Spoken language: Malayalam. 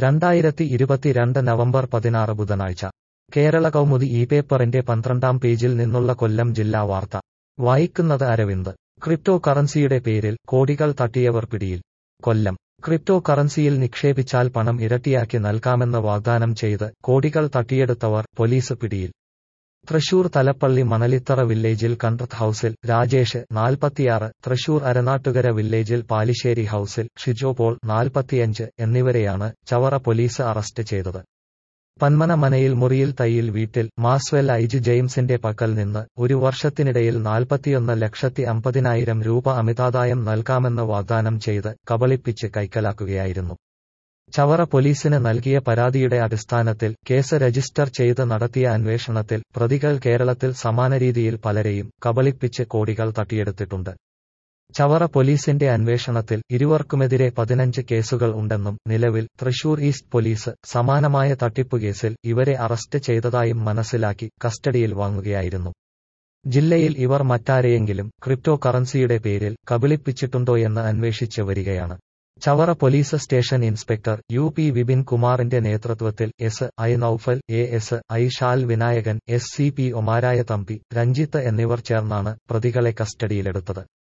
2022 നവംബർ 16 ബുധനാഴ്ച കേരള കൗമുദി ഈ പേപ്പറിന്റെ 12-ാം പേജിൽ നിന്നുള്ള കൊല്ലം ജില്ലാ വാർത്ത വായിക്കുന്നത് അരവിന്ദ്. ക്രിപ്റ്റോ കറൻസിയുടെ പേരിൽ കോടികൾ തട്ടിയവർ പിടിയിൽ. കൊല്ലം. ക്രിപ്റ്റോ കറൻസിയിൽ നിക്ഷേപിച്ചാൽ പണം ഇരട്ടിയാക്കി നൽകാമെന്ന് വാഗ്ദാനം ചെയ്ത് കോടികൾ തട്ടിയെടുത്തവർ പോലീസ് പിടിയിൽ. തൃശൂർ തലപ്പള്ളി മണലിത്തറ വില്ലേജിൽ കൺട്രത്ത് ഹൌസിൽ രാജേഷ് 46, തൃശൂർ അരനാട്ടുകര വില്ലേജിൽ പാലിശ്ശേരി ഹൌസിൽ ഷിജോ പോൾ 45 എന്നിവരെയാണ് ചവറ പോലീസ് അറസ്റ്റ് ചെയ്തത്. പന്മന മനയിൽ മുറിയിൽ തയ്യിൽ വീട്ടിൽ മാസ്വെൽ ഐജ് ജെയിംസിന്റെ പക്കൽ നിന്ന് ഒരു വർഷത്തിനിടയിൽ 41,50,000 രൂപ അമിതാദായം നൽകാമെന്ന് വാഗ്ദാനം ചെയ്ത് കബളിപ്പിച്ച് കൈക്കലാക്കുകയായിരുന്നു. ചവറ പോലീസിന് നൽകിയ പരാതിയുടെ അടിസ്ഥാനത്തിൽ കേസ് രജിസ്റ്റർ ചെയ്ത് നടത്തിയ അന്വേഷണത്തിൽ പ്രതികൾ കേരളത്തിൽ സമാന രീതിയിൽ പലരെയും കബളിപ്പിച്ച് കോടികൾ തട്ടിയെടുത്തിട്ടുണ്ട്. ചവറ പോലീസിന്റെ അന്വേഷണത്തിൽ ഇരുവർക്കുമെതിരെ 15 കേസുകൾ ഉണ്ടെന്നും നിലവിൽ തൃശൂർ ഈസ്റ്റ് പോലീസ് സമാനമായ തട്ടിപ്പുകേസിൽ ഇവരെ അറസ്റ്റ് ചെയ്തതായും മനസ്സിലാക്കി കസ്റ്റഡിയിൽ വാങ്ങുകയായിരുന്നു. ജില്ലയിൽ ഇവർ മറ്റാരെയെങ്കിലും ക്രിപ്റ്റോ കറൻസിയുടെ പേരിൽ കബളിപ്പിച്ചിട്ടുണ്ടോയെന്ന് അന്വേഷിച്ച് വരികയാണ്. Chavara police station inspector UP Vipin കുമാറിന്റെ നേതൃത്വത്തിൽ SI നൌഫൽ, ASI ഷാൽ വിനായകൻ, SCP ഒമാരായ തമ്പി, രഞ്ജിത്ത് എന്നിവർ ചേർന്നാണ് പ്രതികളെ കസ്റ്റഡിയിലെടുത്തത്.